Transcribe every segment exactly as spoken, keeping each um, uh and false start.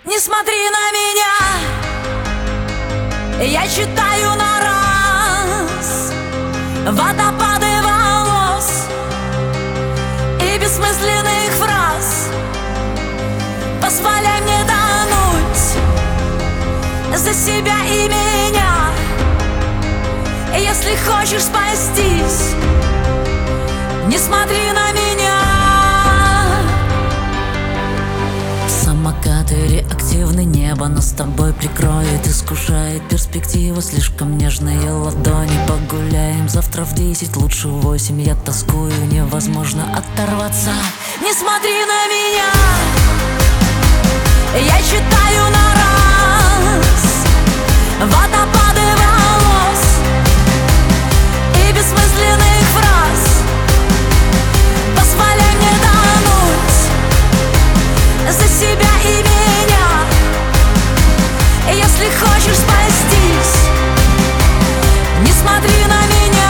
Не смотри на меня, я читаю на раз водопады волос и бессмысленных фраз. Позволяй мне тонуть за себя и меня. Если хочешь спастись, не смотри на меня. Самокаты реактивны, небо нас с тобой прикроет. Искушает перспектива, слишком нежные ладони. Погуляем завтра в десять, лучше в восемь. Я тоскую, невозможно оторваться. Не смотри на меня, я читаю на раз водопады волос и бессмысленных фраз. Позволяй мне тонуть за себя и меня. Если хочешь спастись, не смотри на меня.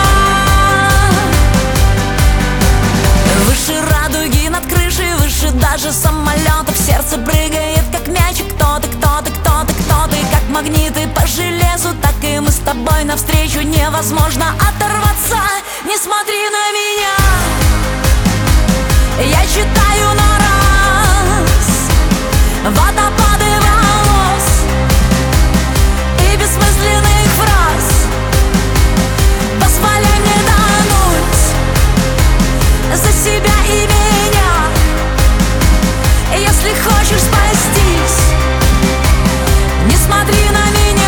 Выше радуги над крышей, выше даже самолетов. Сердце прыгает, как мячик. Кто ты, кто ты, кто ты, кто ты? Как магниты по железу, так и мы с тобой навстречу. Невозможно оторваться. Не смотри на меня, я читаю на раз водопады волос и бессмысленных фраз. Позволяй мне тонуть за себя и меня. Если хочешь спастись, не смотри на меня.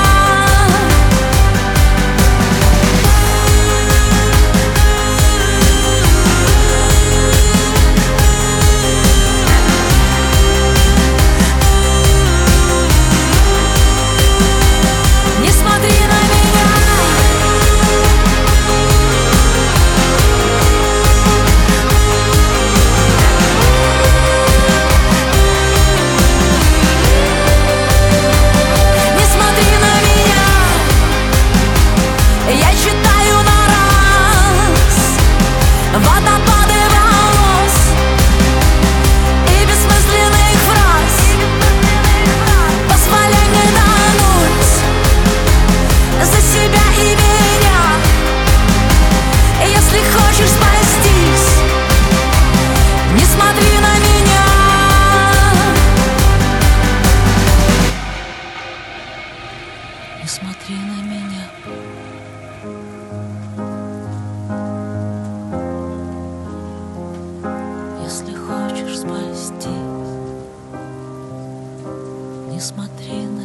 Не смотри на меня. Не смотри на меня, я читаю на раз водопады волос и бессмысленных фраз. Позволяй мне тонуть за себя и меня. Если хочешь спастись, не смотри на меня. Не смотри на меня. Если хочешь спастись, не смотри на